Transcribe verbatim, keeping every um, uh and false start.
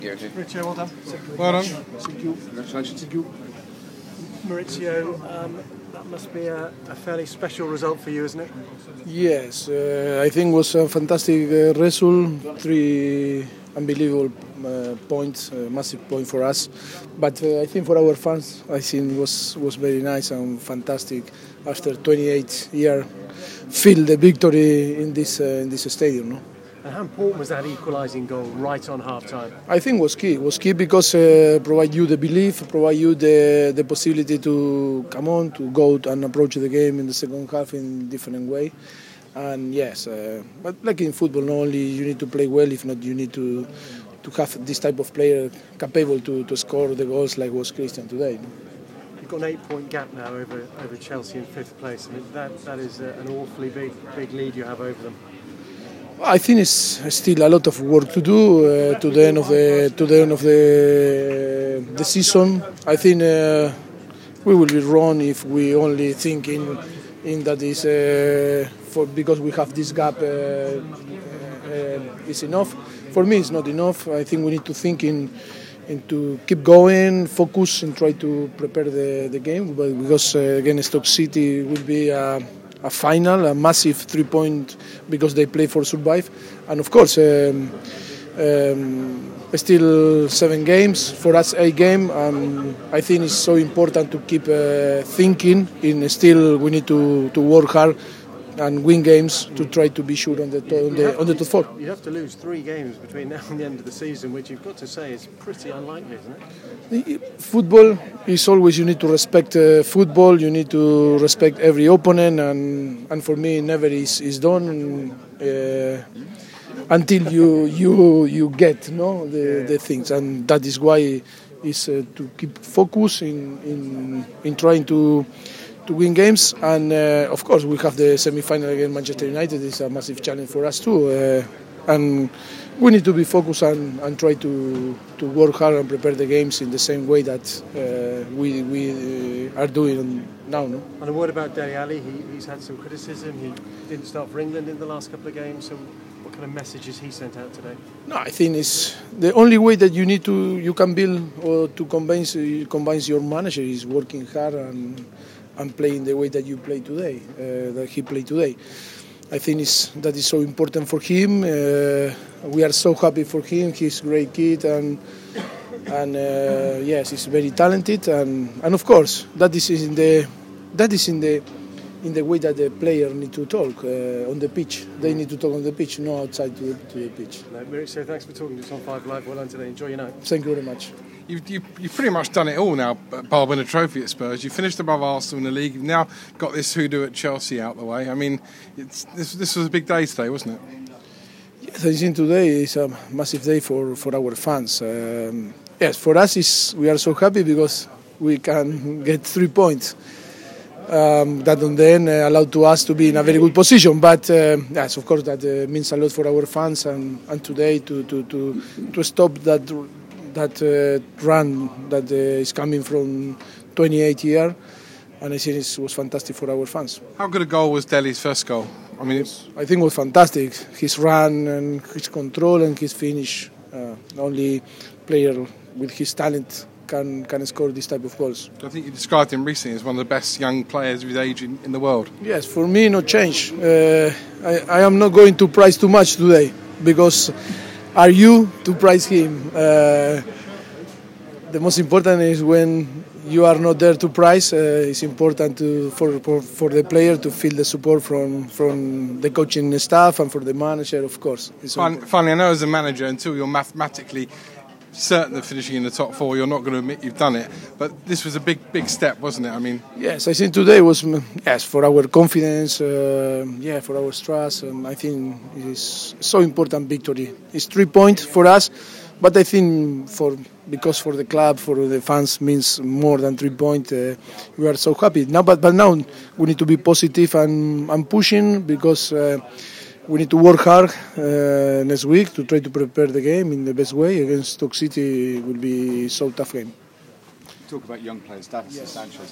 Maurizio, well done. Well done. Thank you. Congratulations. Thank you. Maurizio, um, that must be a, a fairly special result for you, isn't it? Yes, uh, I think it was a fantastic uh, result. Three unbelievable uh, points, uh, massive point for us. But uh, I think for our fans, I think was was very nice and fantastic. After twenty-eight years, feel the victory in this uh, in this stadium. No? And how important was that equalising goal right on half-time? I think it was key. It was key because uh, provide you the belief, provide you the the possibility to come on, to go and approach the game in the second half in different way. And yes, uh, but like in football, not only you need to play well, if not you need to to have this type of player capable to, to score the goals like was Christian today. You've got an eight-point gap now over over Chelsea in fifth place. I mean, that that is a, an awfully big big lead you have over them. I think it's still a lot of work to do uh, to the end of the to the end of the the season. I think uh, we will be wrong if we only think in in that is uh, for because we have this gap uh, uh, is enough. For me, it's not enough. I think we need to think in in to keep going, focus, and try to prepare the the game. But because uh, against Stoke City will be a a final, a massive three point because they play for survive, and of course um, um, still seven games for us, eight game. Um, I think it's so important to keep uh, thinking. In still we need to, to work hard and win games to try to be sure on the to, on the on the top four. You have to lose three games between now and the end of the season, which you've got to say is pretty unlikely, isn't it? Football is always you need to respect uh, football. You need to respect every opponent, and and for me, never is is done uh, until you you you get no the, the things, and that is why is uh, to keep focus in in in trying to. to win games, and uh, of course we have the semi-final against Manchester United. It's a massive challenge for us too, uh, and we need to be focused and, and try to to work hard and prepare the games in the same way that uh, we we uh, are doing now. No? And a word about Dele Alli. He, he's had some criticism. He didn't start for England in the last couple of games. So what kind of messages he sent out today? No, I think it's the only way that you need to you can build or to convince convince your manager is working hard and. and playing the way that you play today, uh, that he played today. I think it's, that is so important for him. Uh, we are so happy for him. He's a great kid, and and uh, yes, he's very talented. And, and of course, that is in the that is in the in the way that the player need to talk uh, on the pitch. They need to talk on the pitch, not outside to the, to the pitch. No, Maurizio, thanks for talking to us on Five Live. Well done today. Enjoy your night. Thank you very much. You've, you've, you've pretty much done it all now, bar winning a trophy at Spurs. You finished above Arsenal in the league. You've now got this hoodoo at Chelsea out the way. I mean, it's, this, this was a big day today, wasn't it? Yes, I think today is a massive day for, for our fans. Um, yes, for us, is we are so happy because we can get three points. Um, that on the end uh, allowed to us to be in a very good position. But uh, yes, of course, that uh, means a lot for our fans. And, and today to, to, to, to stop that that uh, run that uh, is coming from twenty-eight years, and I think it was fantastic for our fans. How good a goal was Dele's first goal? I mean, it's... I think it was fantastic. His run and his control and his finish. Uh, only player with his talent can can score this type of goals. I think you described him recently as one of the best young players of his age in, in the world. Yes, for me, no change. Uh, I, I am not going to price too much today because. Are you to prize him? Uh, the most important is when you are not there to prize. Uh, it's important to, for, for for the player to feel the support from from the coaching staff and for the manager, of course. Fin- finally, I know as a manager, until you're mathematically certain of finishing in the top four, you're not going to admit you've done it. But this was a big, big step, wasn't it? I mean, yes, I think today was yes for our confidence, uh, yeah, for our trust. Um, I think it's so important victory. It's three points for us, but I think for because for the club, for the fans, means more than three points. Uh, we are so happy now, but but now we need to be positive and, and pushing because. Uh, We need to work hard uh, next week to try to prepare the game in the best way against Stoke City. It will be so tough game. Talk about young players, Davinson Sanchez.